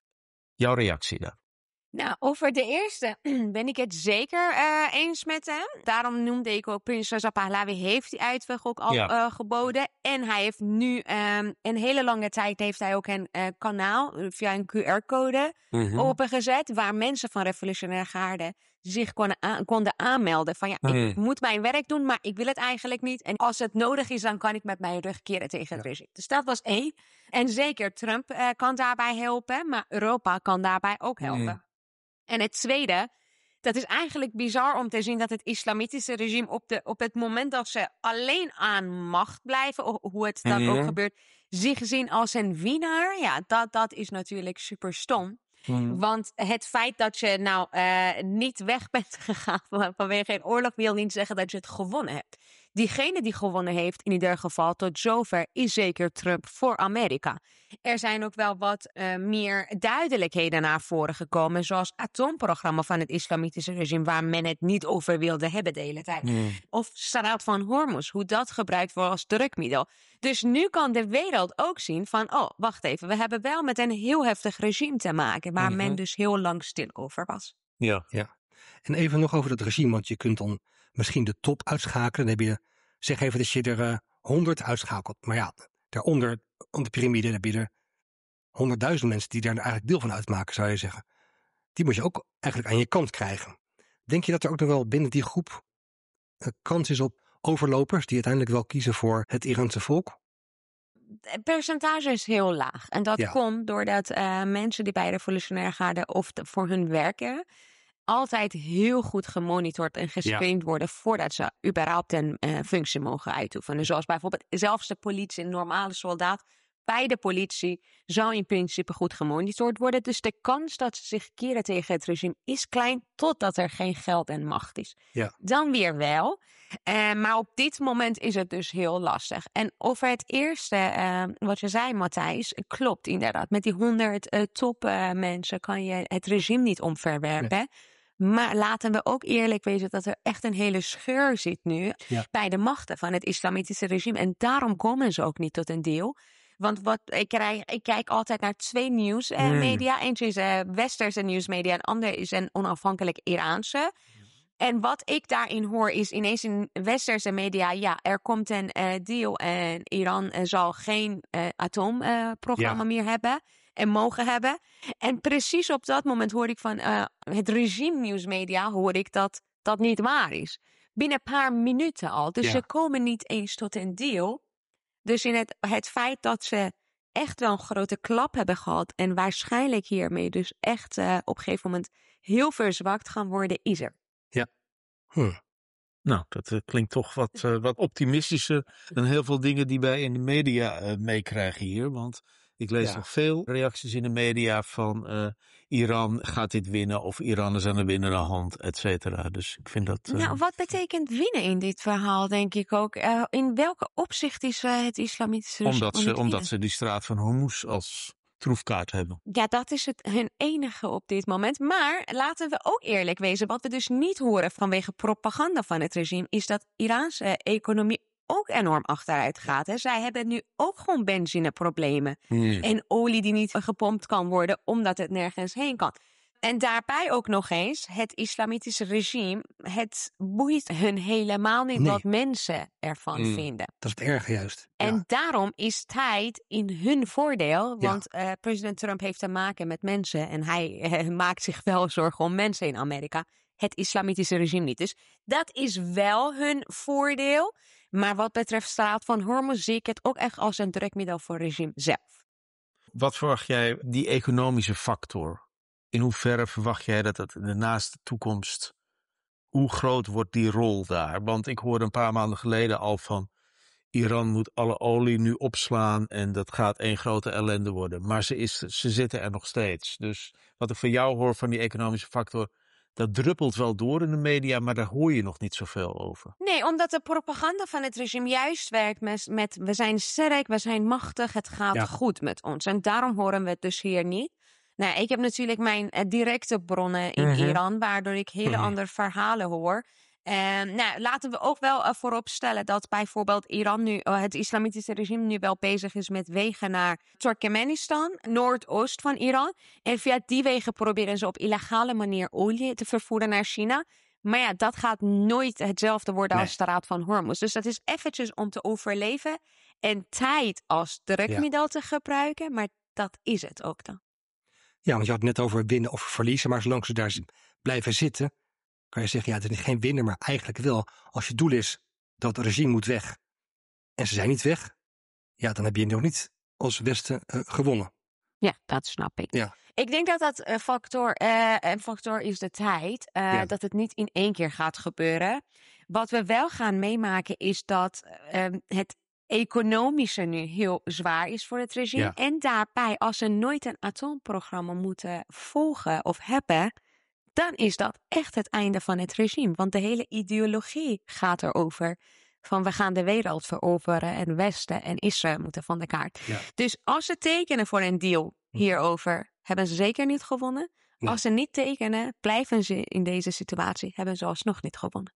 Jouw reactie daar? Nou, over de eerste ben ik het zeker eens met hem. Daarom noemde ik ook Prins Reza Pahlavi heeft die uitweg ook al geboden. En hij heeft nu een hele lange tijd heeft hij ook een kanaal via een QR-code opengezet. Waar mensen van Revolutionaire Garde zich konden aanmelden. Van ik moet mijn werk doen, maar ik wil het eigenlijk niet. En als het nodig is, dan kan ik met mijn rug keren tegen het regime. Dus dat was 1. En zeker Trump kan daarbij helpen, maar Europa kan daarbij ook helpen. En het tweede, dat is eigenlijk bizar om te zien dat het islamitische regime op het moment dat ze alleen aan macht blijven, hoe het dan ook gebeurt, zich zien als een winnaar. Ja, dat is natuurlijk super stom. Want het feit dat je niet weg bent gegaan vanwege een oorlog wil niet zeggen dat je het gewonnen hebt. Diegene die gewonnen heeft, in ieder geval tot zover, is zeker Trump voor Amerika. Er zijn ook wel wat meer duidelijkheden naar voren gekomen, zoals het atoomprogramma van het islamitische regime, waar men het niet over wilde hebben de hele tijd. Of Straat van Hormuz, hoe dat gebruikt wordt als drukmiddel. Dus nu kan de wereld ook zien van, wacht even, we hebben wel met een heel heftig regime te maken, waar men dus heel lang stil over was. Ja. En even nog over dat regime, want je kunt dan misschien de top uitschakelen. Dan heb je, zeg even dat je er 100 uitschakelt. Maar ja, daaronder, om de piramide, heb je er 100.000 mensen die daar eigenlijk deel van uitmaken, zou je zeggen. Die moet je ook eigenlijk aan je kant krijgen. Denk je dat er ook nog wel binnen die groep kans is op overlopers die uiteindelijk wel kiezen voor het Iraanse volk? Het percentage is heel laag. En dat komt doordat mensen die bij Revolutionaire Garde of voor hun werken altijd heel goed gemonitord en gescreend worden voordat ze überhaupt een functie mogen uitoefenen. Zoals bijvoorbeeld zelfs de politie, een normale soldaat bij de politie zou in principe goed gemonitord worden. Dus de kans dat ze zich keren tegen het regime is klein totdat er geen geld en macht is. Ja. Dan weer wel. Maar op dit moment is het dus heel lastig. En over het eerste, wat je zei, Matthijs, klopt inderdaad. Met die 100 top mensen kan je het regime niet omverwerpen. Nee. Maar laten we ook eerlijk wezen dat er echt een hele scheur zit nu bij de machten van het islamitische regime. En daarom komen ze ook niet tot een deel. Want ik kijk altijd naar 2 nieuwsmedia. Eentje is westerse nieuwsmedia en ander is een onafhankelijk Iraanse. En wat ik daarin hoor is ineens in westerse media... ja, er komt een deal en Iran zal geen atoomprogramma meer hebben... en mogen hebben. En precies op dat moment hoor ik van het regime nieuwsmedia... hoor ik dat dat niet waar is. Binnen een paar minuten al. Dus ze komen niet eens tot een deal. Dus in het feit dat ze echt wel een grote klap hebben gehad... en waarschijnlijk hiermee dus echt op een gegeven moment... heel verzwakt gaan worden, is er. Ja. Nou, dat klinkt toch wat optimistischer dan heel veel dingen die wij in de media meekrijgen hier. Want ik lees nog veel reacties in de media van Iran gaat dit winnen of Iran is aan de winnende hand, et cetera. Dus ik vind dat... Nou, wat betekent winnen in dit verhaal, denk ik ook? In welke opzicht is het islamitische regime omdat ze die straat van Hormuz als troefkaart hebben. Ja, dat is hun enige op dit moment. Maar laten we ook eerlijk wezen. Wat we dus niet horen vanwege propaganda van het regime... is dat Iraanse economie ook enorm achteruit gaat. Hè. Zij hebben nu ook gewoon benzineproblemen. En olie die niet gepompt kan worden... omdat het nergens heen kan. En daarbij ook nog eens, het islamitische regime... het boeit hun helemaal niet wat mensen ervan vinden. Dat is het erge juist. En daarom is tijd in hun voordeel. Want president Trump heeft te maken met mensen. En hij maakt zich wel zorgen om mensen in Amerika. Het islamitische regime niet. Dus dat is wel hun voordeel. Maar wat betreft straat van Hormuz zie ik het ook echt als een drukmiddel voor het regime zelf. Wat verwacht jij, die economische factor? In hoeverre verwacht jij dat het in de naaste toekomst, hoe groot wordt die rol daar? Want ik hoorde een paar maanden geleden al van, Iran moet alle olie nu opslaan en dat gaat één grote ellende worden. Maar ze zitten er nog steeds. Dus wat ik van jou hoor van die economische factor, dat druppelt wel door in de media, maar daar hoor je nog niet zoveel over. Nee, omdat de propaganda van het regime juist werkt met we zijn sterk, we zijn machtig, het gaat goed met ons. En daarom horen we het dus hier niet. Nou, ik heb natuurlijk mijn directe bronnen in Iran, waardoor ik hele andere verhalen hoor. Nou, laten we ook wel vooropstellen dat bijvoorbeeld Iran nu, het islamitische regime nu wel bezig is met wegen naar Turkmenistan, noordoost van Iran. En via die wegen proberen ze op illegale manier olie te vervoeren naar China. Maar ja, dat gaat nooit hetzelfde worden als de straat van Hormuz. Dus dat is eventjes om te overleven en tijd als drukmiddel te gebruiken. Maar dat is het ook dan. Ja, want je had het net over winnen of verliezen. Maar zolang ze daar blijven zitten, kan je zeggen, ja, het is geen winnen, maar eigenlijk wel. Als je doel is dat het regime moet weg en ze zijn niet weg, ja, dan heb je nog niet als Westen gewonnen. Ja, dat snap ik. Ja. Ik denk dat dat een factor is de tijd. Dat het niet in één keer gaat gebeuren. Wat we wel gaan meemaken is dat het economische nu heel zwaar is voor het regime. Ja. En daarbij, als ze nooit een atoomprogramma moeten volgen of hebben, dan is dat echt het einde van het regime. Want de hele ideologie gaat erover van we gaan de wereld veroveren en Westen en Israël moeten van de kaart. Ja. Dus als ze tekenen voor een deal hierover, hebben ze zeker niet gewonnen. Nee. Als ze niet tekenen, blijven ze in deze situatie, hebben ze alsnog niet gewonnen.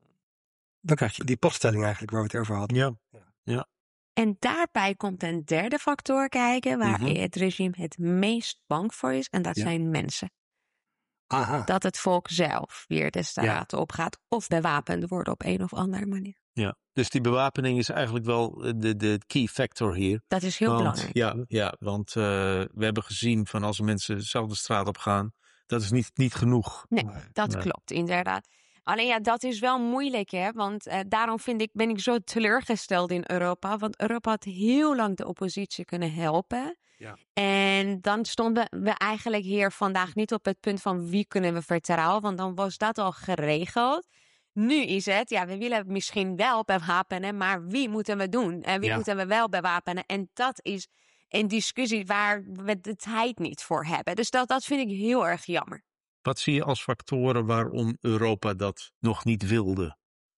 Dan krijg je die padstelling eigenlijk waar we het over hadden. Ja. En daarbij komt een derde factor kijken waar het regime het meest bang voor is. En dat zijn mensen. Aha. Dat het volk zelf weer de straten opgaat of bewapend wordt op een of andere manier. Ja, dus die bewapening is eigenlijk wel de key factor hier. Dat is heel belangrijk. Ja, want we hebben gezien van als mensen zelf de straat op gaan, dat is niet genoeg. Nee, dat klopt inderdaad. Alleen ja, dat is wel moeilijk, hè? Want daarom ben ik zo teleurgesteld in Europa. Want Europa had heel lang de oppositie kunnen helpen. Ja. En dan stonden we eigenlijk hier vandaag niet op het punt van wie kunnen we vertrouwen. Want dan was dat al geregeld. Nu is het, we willen misschien wel bewapenen, maar wie moeten we doen? En wie moeten we wel bewapenen? En dat is een discussie waar we de tijd niet voor hebben. Dus dat vind ik heel erg jammer. Wat zie je als factoren waarom Europa dat nog niet wilde?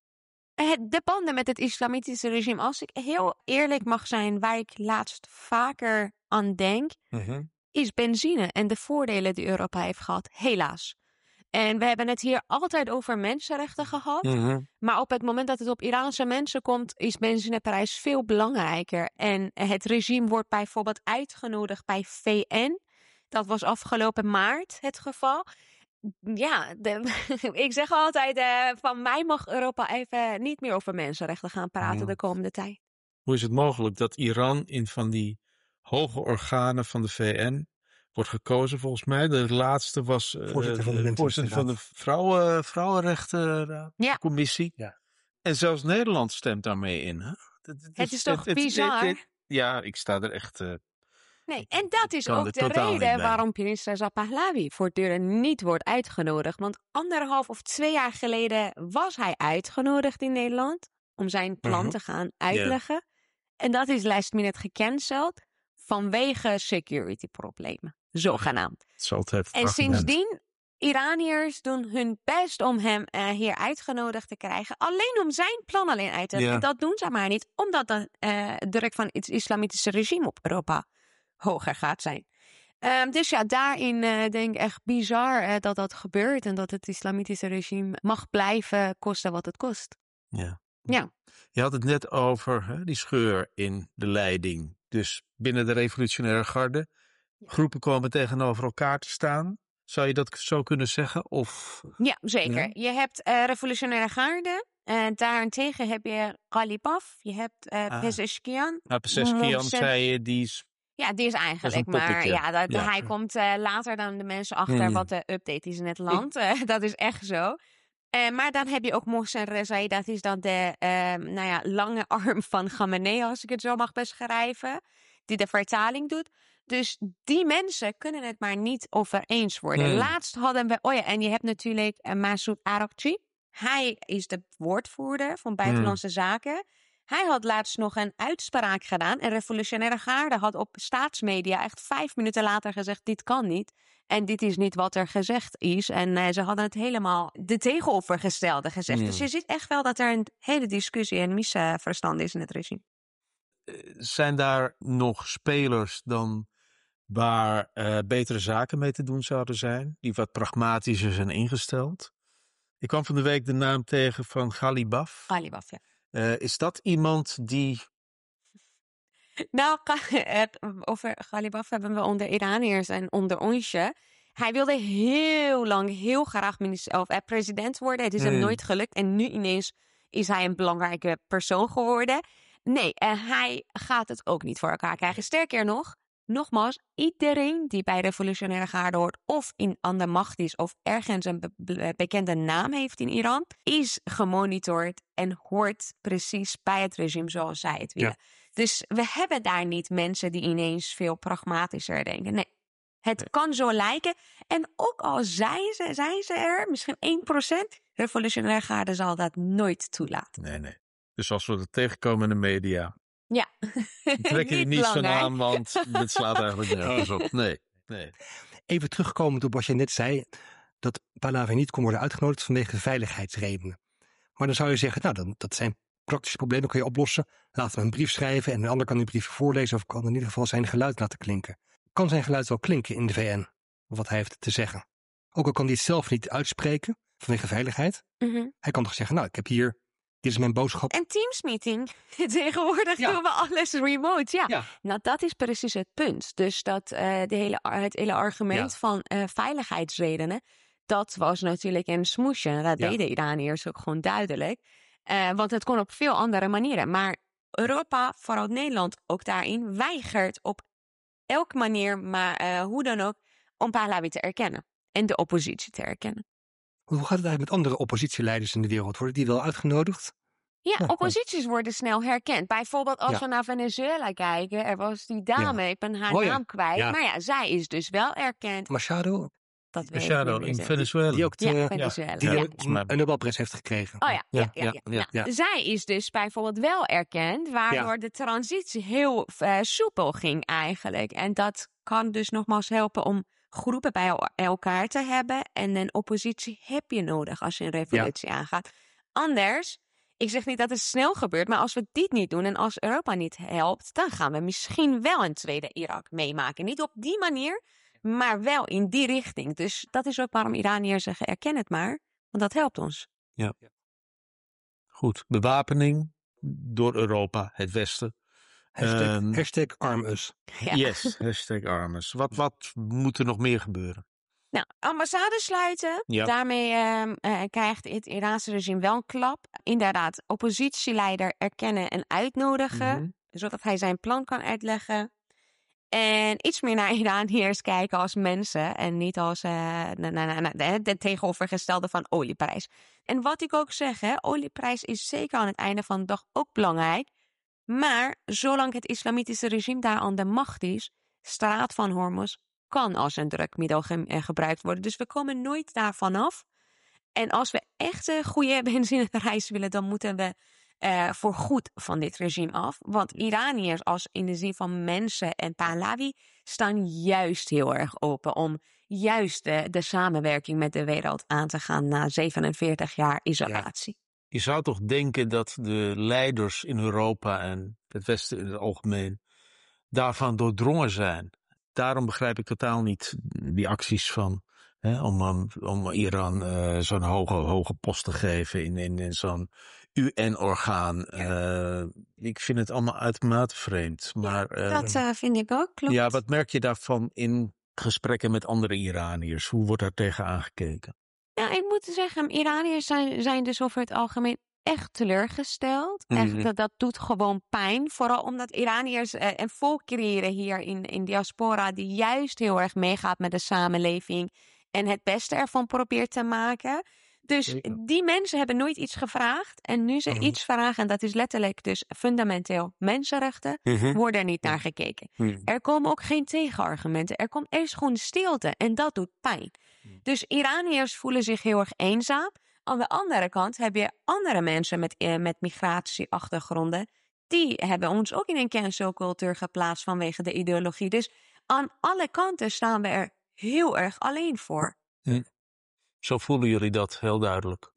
De banden met het islamitische regime, als ik heel eerlijk mag zijn, waar ik laatst vaker aan denk, is benzine en de voordelen die Europa heeft gehad, helaas. En we hebben het hier altijd over mensenrechten gehad. Maar op het moment dat het op Iraanse mensen komt, is benzineprijs veel belangrijker. En het regime wordt bijvoorbeeld uitgenodigd bij VN. Dat was afgelopen maart het geval. Ja, ik zeg altijd, van mij mag Europa even niet meer over mensenrechten gaan praten de komende tijd. Hoe is het mogelijk dat Iran in van die hoge organen van de VN wordt gekozen? Volgens mij de laatste was Voorzitter van de voorzitter van de Vrouwenrechtencommissie. Ja. En zelfs Nederland stemt daarmee in. Hè? Het is toch bizar? Ja, ik sta er echt... Nee, en dat is ook de reden waarom prins Reza Pahlavi voortdurend niet wordt uitgenodigd. Want 1,5 of 2 jaar geleden was hij uitgenodigd in Nederland om zijn plan te gaan uitleggen. En dat is last minute gecanceld vanwege security problemen, zogenaamd. En sindsdien, Iraniërs doen hun best om hem hier uitgenodigd te krijgen. Alleen om zijn plan alleen uit te leggen. Dat doen ze maar niet, omdat de druk van het islamitische regime op Europa hoger gaat zijn. Dus ja, daarin denk ik echt bizar dat dat gebeurt. En dat het islamitische regime mag blijven kosten wat het kost. Ja. Je had het net over die scheur in de leiding. Dus binnen de revolutionaire garde. Groepen komen tegenover elkaar te staan. Zou je dat zo kunnen zeggen? Of... Ja, zeker. Ja? Je hebt revolutionaire garde. Daarentegen heb je Ghalibaf. Je hebt Pezeshkian. Pezeshkian, zei je, die is... Ja, die is eigenlijk maar... Hij komt later dan de mensen achter wat de update is in het land. Dat is echt zo. Maar dan heb je ook Mohsen Rezai. Dat is dan de lange arm van Khamenei, als ik het zo mag beschrijven. Die de vertaling doet. Dus die mensen kunnen het maar niet over eens worden. Laatst hadden we... en je hebt natuurlijk Masoud Arakchi. Hij is de woordvoerder van Buitenlandse Zaken. Hij had laatst nog een uitspraak gedaan. En revolutionaire garde had op staatsmedia echt 5 minuten later gezegd... dit kan niet. En dit is niet wat er gezegd is. En ze hadden het helemaal de tegenovergestelde gezegd. Dus je ziet echt wel dat er een hele discussie en misverstand is in het regime. Zijn daar nog spelers dan waar betere zaken mee te doen zouden zijn? Die wat pragmatischer zijn ingesteld? Ik kwam van de week de naam tegen van Ghalibaf. Ghalibaf, ja. Is dat iemand die... Nou, over Ghalibaf hebben we onder Iraniërs en onder onsje. Hij wilde heel lang, heel graag president worden. Het is hem nooit gelukt. En nu ineens is hij een belangrijke persoon geworden. Nee, hij gaat het ook niet voor elkaar krijgen. Sterker nog, nogmaals, iedereen die bij revolutionaire garde hoort of aan de macht is of ergens een bekende naam heeft in Iran, is gemonitord en hoort precies bij het regime zoals zij het willen. Ja. Dus we hebben daar niet mensen die ineens veel pragmatischer denken. Nee, het kan zo lijken. En ook al zijn ze er, misschien 1%, revolutionaire garde zal dat nooit toelaten. Nee. Dus als we het tegenkomen in de media... Ja. Trek je niet zo aan, want dit slaat eigenlijk nergens op. Nee. Even terugkomend op wat je net zei, dat Pahlavi niet kon worden uitgenodigd vanwege veiligheidsredenen. Maar dan zou je zeggen, dat zijn praktische problemen, kun je oplossen. Laten we een brief schrijven en een ander kan die brief voorlezen of kan in ieder geval zijn geluid laten klinken. Kan zijn geluid wel klinken in de VN, wat hij heeft te zeggen? Ook al kan hij het zelf niet uitspreken vanwege veiligheid. Hij kan toch zeggen, ik heb hier... Dit is mijn boodschap. En Teams-meeting. Tegenwoordig doen we alles remote. Ja. Nou, dat is precies het punt. Dus dat het hele argument van veiligheidsredenen, dat was natuurlijk een smoesje. Dat deden Iraniërs ook gewoon duidelijk. Want het kon op veel andere manieren. Maar Europa, vooral Nederland ook daarin, weigert op elke manier, maar hoe dan ook, om Pahlavi te erkennen. En de oppositie te erkennen. Hoe gaat het eigenlijk met andere oppositieleiders in de wereld? Worden die wel uitgenodigd? Ja, opposities worden snel herkend. Bijvoorbeeld als we naar Venezuela kijken. Er was die dame, ik ben haar naam kwijt. Ja. Maar zij is dus wel erkend. Machado? Machado in Venezuela. Die ook Venezuela. Die een Nobelprijs heeft gekregen. Oh ja. Zij is dus bijvoorbeeld wel erkend. Waardoor de transitie heel soepel ging eigenlijk. En dat kan dus nogmaals helpen om groepen bij elkaar te hebben. En een oppositie heb je nodig als je een revolutie aangaat. Anders, ik zeg niet dat het snel gebeurt, maar als we dit niet doen en als Europa niet helpt, dan gaan we misschien wel een tweede Irak meemaken. Niet op die manier, maar wel in die richting. Dus dat is ook waarom Iraniërs zeggen, erken het maar, want dat helpt ons. Ja. Goed, bewapening door Europa, het Westen. Hashtag arm us. Yes, hashtag arm us. Wat moet er nog meer gebeuren? Nou, ambassade sluiten. Ja. Daarmee krijgt het Iraanse regime wel een klap. Inderdaad, oppositieleider erkennen en uitnodigen. Zodat hij zijn plan kan uitleggen. En iets meer naar Iraniërs kijken als mensen. En niet als de tegenovergestelde van olieprijs. En wat ik ook zeg, olieprijs is zeker aan het einde van de dag ook belangrijk. Maar zolang het islamitische regime daar aan de macht is, Straat van Hormuz kan als een drukmiddel gebruikt worden. Dus we komen nooit daarvan af. En als we echt een goede benzinereis willen, dan moeten we voorgoed van dit regime af. Want Iraniërs, als in de zin van mensen en Pahlavi, staan juist heel erg open om juist de samenwerking met de wereld aan te gaan na 47 jaar isolatie. Ja. Je zou toch denken dat de leiders in Europa en het Westen in het algemeen daarvan doordrongen zijn. Daarom begrijp ik totaal niet die acties van om Iran zo'n hoge post te geven in zo'n UN-orgaan. Ja. Ik vind het allemaal uitermate vreemd. Maar, dat vind ik ook, klopt. Ja, wat merk je daarvan in gesprekken met andere Iraniërs? Hoe wordt daar tegen aangekeken? Nou, ik moet zeggen, Iraniërs zijn dus over het algemeen echt teleurgesteld. Echt, dat doet gewoon pijn. Vooral omdat Iraniërs een volk creëren hier in diaspora die juist heel erg meegaat met de samenleving en het beste ervan probeert te maken. Dus die mensen hebben nooit iets gevraagd. En nu ze iets vragen, en dat is letterlijk dus fundamenteel mensenrechten, wordt er niet naar gekeken. Er komen ook geen tegenargumenten. Er komt eerst gewoon stilte en dat doet pijn. Dus Iraniërs voelen zich heel erg eenzaam. Aan de andere kant heb je andere mensen met migratieachtergronden. Die hebben ons ook in een cancelcultuur geplaatst vanwege de ideologie. Dus aan alle kanten staan we er heel erg alleen voor. Zo voelen jullie dat heel duidelijk.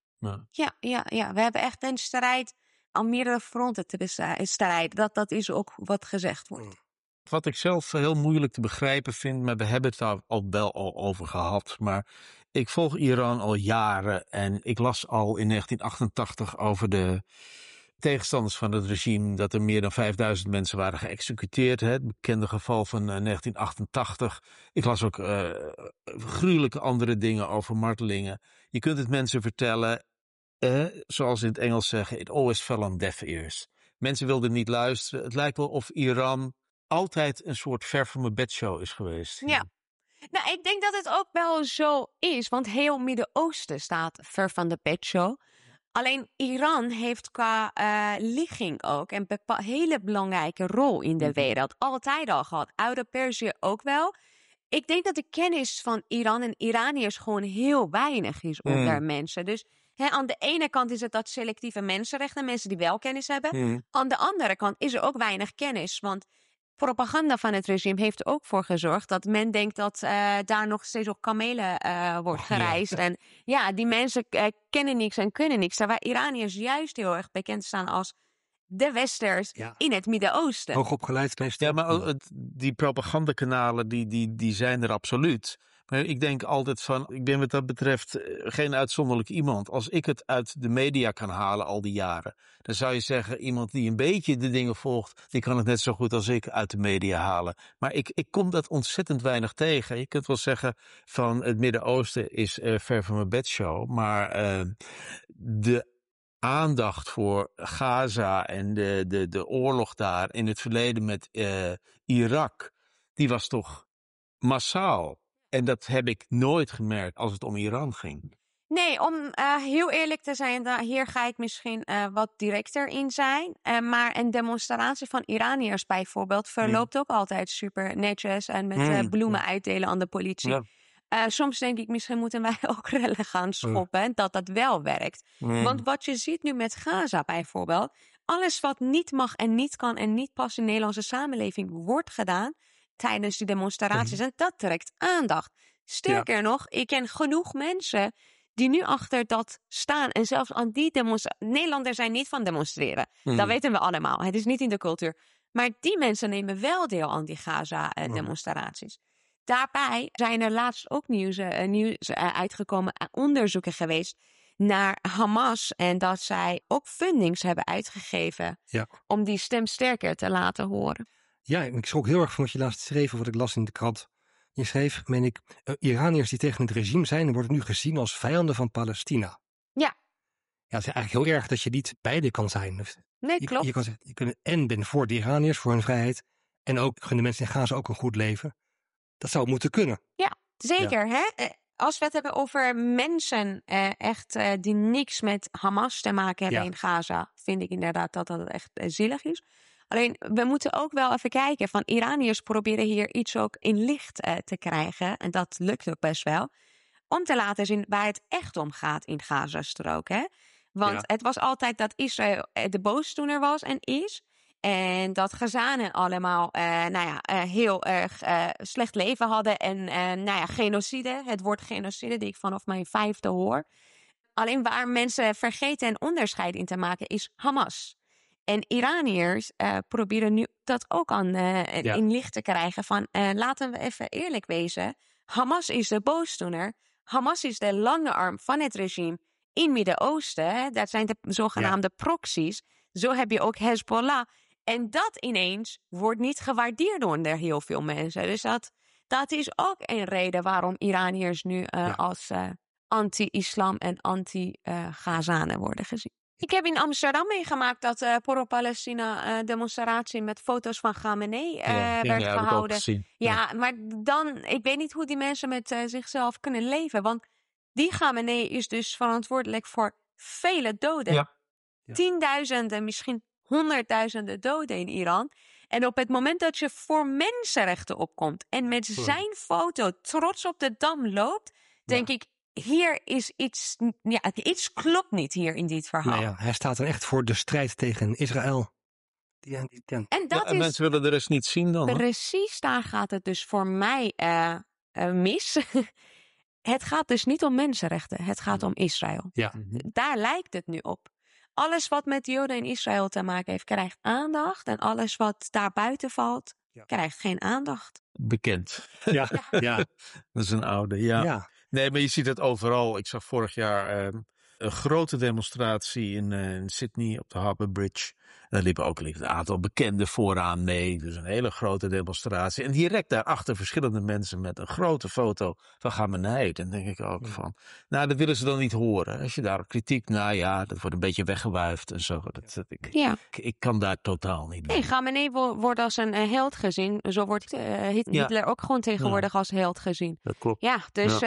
Ja. We hebben echt een strijd aan meerdere fronten te bestrijden. Dat is ook wat gezegd wordt. Wat ik zelf heel moeilijk te begrijpen vind, maar we hebben het daar al wel over gehad. Maar ik volg Iran al jaren en ik las al in 1988 over de tegenstanders van het regime dat er meer dan 5000 mensen waren geëxecuteerd. Het bekende geval van 1988. Ik las ook gruwelijke andere dingen over martelingen. Je kunt het mensen vertellen, zoals in het Engels zeggen, it always fell on deaf ears. Mensen wilden niet luisteren. Het lijkt wel of Iran altijd een soort ver van mijn bedshow is geweest. Ja. Nou, ik denk dat het ook wel zo is, want heel Midden-Oosten staat ver van de bedshow. Alleen Iran heeft qua ligging ook een hele belangrijke rol in de wereld. Altijd al gehad. Oude Perzië ook wel. Ik denk dat de kennis van Iran en Iraniërs gewoon heel weinig is onder mensen. Dus aan de ene kant is het dat selectieve mensenrechten, mensen die wel kennis hebben. Aan de andere kant is er ook weinig kennis, want propaganda van het regime heeft er ook voor gezorgd dat men denkt dat daar nog steeds op kamelen wordt gereisd. En die mensen kennen niks en kunnen niks. Terwijl Iraniërs juist heel erg bekend staan als de Westers in het Midden-Oosten. Hoogopgeleid meestal. Ja, maar die propagandakanalen die zijn er absoluut. Maar ik denk altijd van, ik ben wat dat betreft geen uitzonderlijk iemand. Als ik het uit de media kan halen al die jaren, dan zou je zeggen, iemand die een beetje de dingen volgt, die kan het net zo goed als ik uit de media halen. Maar ik kom dat ontzettend weinig tegen. Je kunt wel zeggen van het Midden-Oosten is ver van mijn bedshow, maar de aandacht voor Gaza en de oorlog daar in het verleden met Irak, die was toch massaal. En dat heb ik nooit gemerkt als het om Iran ging. Nee, om heel eerlijk te zijn, hier ga ik misschien wat directer in zijn. Maar een demonstratie van Iraniërs bijvoorbeeld verloopt ook altijd super netjes en met bloemen uitdelen aan de politie. Ja. Soms denk ik, misschien moeten wij ook rellen gaan schoppen, dat wel werkt. Want wat je ziet nu met Gaza bijvoorbeeld, alles wat niet mag en niet kan en niet past in de Nederlandse samenleving wordt gedaan tijdens die demonstraties. En dat trekt aandacht. Sterker nog, ik ken genoeg mensen die nu achter dat staan en zelfs aan die demonstraties. Nederlanders zijn niet van demonstreren. Dat weten we allemaal. Het is niet in de cultuur. Maar die mensen nemen wel deel aan die Gaza-demonstraties. Daarbij zijn er laatst ook nieuws uitgekomen, onderzoeken geweest naar Hamas en dat zij ook fundings hebben uitgegeven om die stem sterker te laten horen. Ja, ik schrok heel erg van wat je laatst schreef, of wat ik las in de krant. Je schreef, meen ik, Iraniërs die tegen het regime zijn, worden nu gezien als vijanden van Palestina. Ja. Ja, het is eigenlijk heel erg dat je niet beide kan zijn. Nee, klopt. Je kan zeggen, je kunt en ben voor de Iraniërs, voor hun vrijheid, en ook gun de mensen in Gaza ook een goed leven. Dat zou moeten kunnen. Ja, zeker. Ja. Hè? Als we het hebben over mensen die niks met Hamas te maken hebben in Gaza, vind ik inderdaad dat dat echt zielig is. Alleen, we moeten ook wel even kijken. Van Iraniërs proberen hier iets ook in licht te krijgen. En dat lukt ook best wel. Om te laten zien waar het echt om gaat in Gazastrook. Hè? Want het was altijd dat Israël de boosdoener was en is. En dat Gazanen allemaal heel erg slecht leven hadden. En genocide. Het woord genocide die ik vanaf mijn 5e hoor. Alleen waar mensen vergeten en onderscheid in te maken is Hamas. En Iraniërs proberen nu dat ook in licht te krijgen. Van laten we even eerlijk wezen. Hamas is de boosdoener. Hamas is de lange arm van het regime in Midden-Oosten. Dat zijn de zogenaamde proxies. Zo heb je ook Hezbollah. En dat ineens wordt niet gewaardeerd door heel veel mensen. Dus dat is ook een reden waarom Iraniërs nu als anti-islam en anti-Gazanen worden gezien. Ik heb in Amsterdam meegemaakt dat pro-Palestina demonstratie met foto's van Khamenei werd gehouden. Maar dan, ik weet niet hoe die mensen met zichzelf kunnen leven. Want die Khamenei is dus verantwoordelijk voor vele doden. Ja. Tienduizenden, misschien 100.000 doden in Iran. En op het moment dat je voor mensenrechten opkomt en met zijn foto trots op de Dam loopt, denk ik, hier is iets klopt niet hier in dit verhaal. Nou hij staat er echt voor de strijd tegen Israël. En mensen willen de rest niet zien dan. Precies, daar gaat het dus voor mij mis. Het gaat dus niet om mensenrechten, het gaat om Israël. Ja. Daar lijkt het nu op. Alles wat met Joden in Israël te maken heeft, krijgt aandacht. En alles wat daar buiten valt, krijgt geen aandacht. Bekend. Ja. Dat is een oude, ja. Nee, maar je ziet het overal. Ik zag vorig jaar een grote demonstratie in Sydney op de Harbour Bridge. En daar liepen ook een aantal bekenden vooraan mee. Dus een hele grote demonstratie. En direct daarachter verschillende mensen met een grote foto van Khamenei. Dan denk ik ook van, dat willen ze dan niet horen. Als je daar kritiek, dat wordt een beetje weggewuifd en zo. Ik kan daar totaal niet bij. Nee, Khamenei wordt als een held gezien. Zo wordt Hitler ook gewoon tegenwoordig als held gezien. Dat klopt. Ja, dus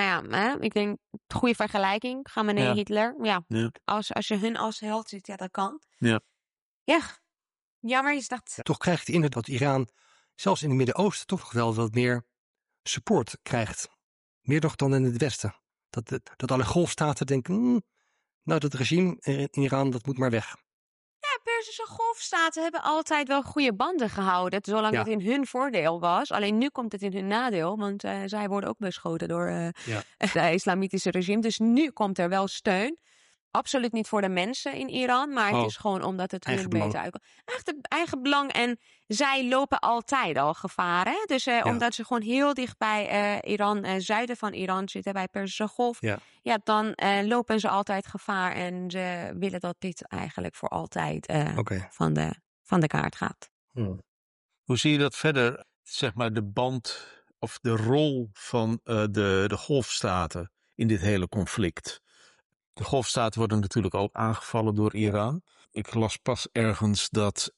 ik denk, goede vergelijking. Khamenei, Hitler. Ja. Als je hun als held ziet, dat kan. Ja. Ja, jammer is dat. Toch krijg je de indruk dat Iran, zelfs in het Midden-Oosten, toch nog wel wat meer support krijgt. Meer nog dan in het Westen. Dat alle golfstaten denken, dat regime in Iran, dat moet maar weg. Ja, Perzische golfstaten hebben altijd wel goede banden gehouden, zolang het in hun voordeel was. Alleen nu komt het in hun nadeel, want zij worden ook beschoten door het islamitische regime. Dus nu komt er wel steun. Absoluut niet voor de mensen in Iran, maar het is gewoon omdat het hun beter uitkomt. Echt eigen belang. En zij lopen altijd al gevaar. Hè? Dus omdat ze gewoon heel dicht bij Iran, zuiden van Iran zitten, bij Perzische Golf. Dan lopen ze altijd gevaar. En ze willen dat dit eigenlijk voor altijd van de kaart gaat. Hoe zie je dat verder? Zeg maar de band of de rol van de golfstaten in dit hele conflict. De golfstaten worden natuurlijk ook aangevallen door Iran. Ik las pas ergens dat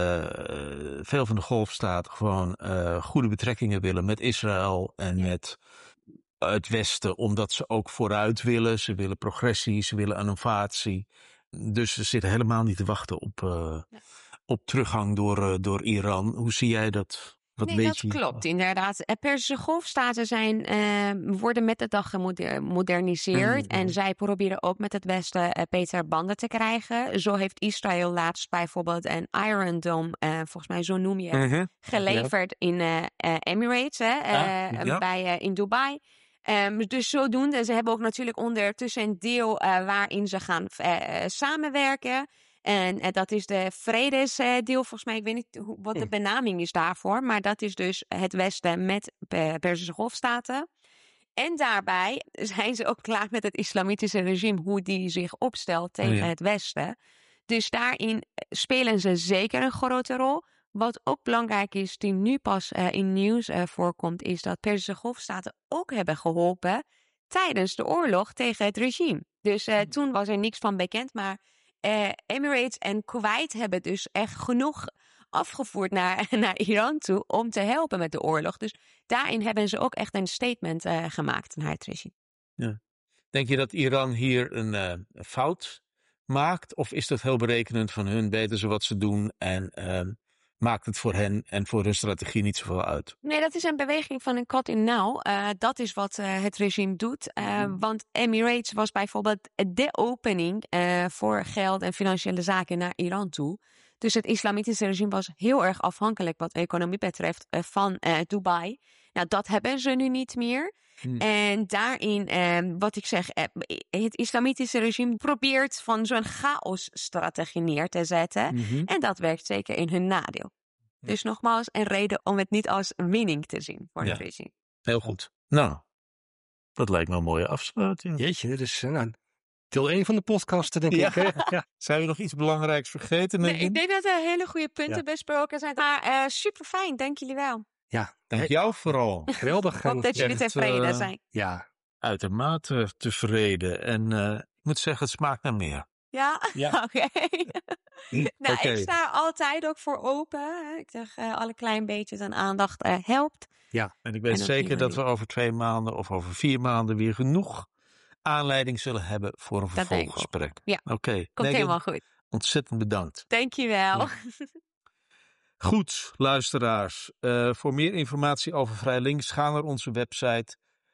veel van de golfstaten gewoon goede betrekkingen willen met Israël en met het Westen, omdat ze ook vooruit willen. Ze willen progressie, ze willen innovatie. Dus ze zitten helemaal niet te wachten op teruggang door Iran. Hoe zie jij dat? Dat klopt inderdaad. Perzische golfstaten worden met de dag gemoderniseerd. En zij proberen ook met het Westen beter banden te krijgen. Zo heeft Israël laatst bijvoorbeeld een Iron Dome, volgens mij zo noem je het, geleverd in Emirates, in Dubai. Dus zodoende, ze hebben ook natuurlijk ondertussen een deel waarin ze gaan samenwerken. En dat is de vredesdeel, volgens mij. Ik weet niet wat de benaming is daarvoor. Maar dat is dus het Westen met Perzische golfstaten. En daarbij zijn ze ook klaar met het islamitische regime, hoe die zich opstelt tegen het Westen. Dus daarin spelen ze zeker een grote rol. Wat ook belangrijk is, die nu pas in nieuws voorkomt, is dat Perzische Golfstaten ook hebben geholpen tijdens de oorlog tegen het regime. Dus toen was er niks van bekend, maar Emirates en Kuwait hebben dus echt genoeg afgevoerd naar Iran toe om te helpen met de oorlog. Dus daarin hebben ze ook echt een statement gemaakt naar het regime. Ja. Denk je dat Iran hier een fout maakt? Of is dat heel berekenend van hun? Weten ze wat ze doen en maakt het voor hen en voor hun strategie niet zoveel uit? Nee, dat is een beweging van een kat in nauw. Dat is wat het regime doet. Want Emirates was bijvoorbeeld de opening voor geld en financiële zaken naar Iran toe. Dus het islamitische regime was heel erg afhankelijk wat economie betreft van Dubai. Nou, dat hebben ze nu niet meer. En daarin, wat ik zeg, het islamitische regime probeert van zo'n chaosstrategie neer te zetten. En dat werkt zeker in hun nadeel. Dus nogmaals, een reden om het niet als winning te zien voor het regime. Heel goed. Nou, dat lijkt me een mooie afsluiting. Jeetje, dit is deel 1 van de podcast, denk ik. Ja. Zijn we nog iets belangrijks vergeten? Nee, ik denk dat er hele goede punten besproken zijn. Maar super fijn, dank jullie wel. Ja, dank jou vooral. Geweldig. Ik hoop dat jullie tevreden zijn. Ja. Uitermate tevreden. En ik moet zeggen, het smaakt naar meer. Ja? Oké. Nou, Okay. Ik sta er altijd ook voor open. Ik zeg, alle klein beetjes aan aandacht helpt. Ja, en ik weet zeker dat we over 2 maanden of over 4 maanden weer genoeg aanleiding zullen hebben voor een vervolggesprek. Ja, Oké. Komt helemaal goed. Ontzettend bedankt. Dank je wel. Ja. Goed, luisteraars. Voor meer informatie over Vrijlinks ga naar onze website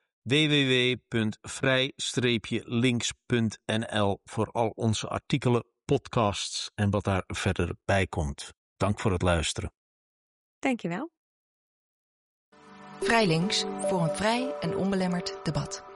www.vrij-links.nl voor al onze artikelen, podcasts en wat daar verder bij komt. Dank voor het luisteren. Dank je wel. Vrijlinks voor een vrij en onbelemmerd debat.